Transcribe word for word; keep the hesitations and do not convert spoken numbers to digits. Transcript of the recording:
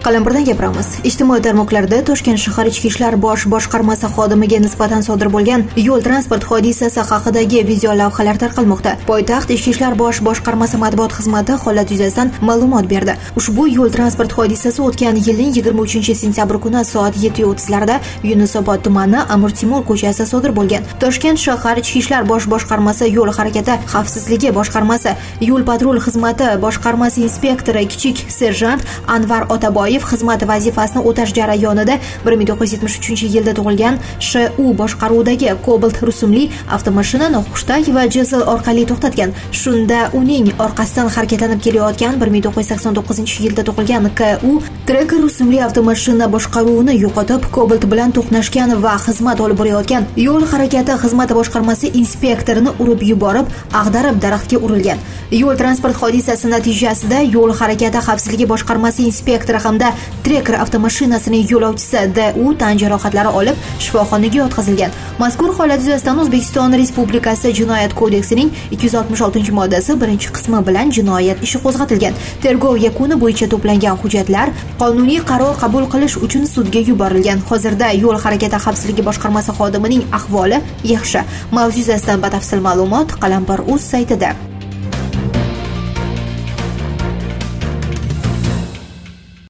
Qalampirdan gapiramiz. Ijtimoiy tarmoqlarda Toshkent shahar ichki ishlar bosh boshqarmasi xodimiga nisbatan sodir bo'lgan yo'l transport hodisasi haqidagi video lavhalar tarqalmoqda. Poytaxt ichki ishlar bosh boshqarmasi matbuot xizmati holat yuzasidan ma'lumot berdi. Ushbu yo'l transport hodisasi o'tgan yilning yigirma uchinchi sentyabr kuni soat yetti o'ttiz larda Yunusobod tumani Amir Temur ko'chasida sodir bo'lgan. Toshkent shahar ichki ishlar bosh boshqarmasi yo'l harakati xavfsizligi boshqarmasi yo'l patrul xizmati boshqarmasi inspektori kichik serjant Anvar Otaboyev xizmat vazifasini o'tash jarayonida bir ming to'qqiz yuz yetmish uchinchi yilda tug'ilgan Sh U boshqaruvidagi Cobalt rusumli avtomashinani Hushtak va Jizl orqali to'xtatgan. Shunda uning orqasidan harakatlanib kelayotgan bir ming to'qqiz yuz sakson to'qqizinchi yilda tug'ilgan K U Tracker rusumli avtomashina boshqaruvini yo'qotib, Cobalt bilan to'qnashgan va xizmat olib borayotgan yo'l harakati xizmati boshqarmasi inspektorini urib yuborib, ag'darib daraxtga urilgan. Yo'l transport hodisasi natijasida yo'l harakati xavfsizligi boshqarmasi inspektori hamda Tracker avtomashinasining yo'lovchisi D U tan jarohatlari olib shifoxonaga yotqizilgan. Mazkur holat yuzasidan O'zbekiston Respublikasi Jinoyat kodeksining ikki yuz oltmish oltinchi moddasi birinchi qismi bilan jinoyat ishi qo'zg'atilgan. Tergov yakuni bo'yicha to'plangan hujjatlar qonuniy qaror qabul qilish uchun sudga yuborilgan. Hozirda yo'l harakati xavfsizligi boshqarmasi xodimining ahvoli yaxshi. Mavzu yuzasidan batafsil ma'lumot Qalampir.uz saytida.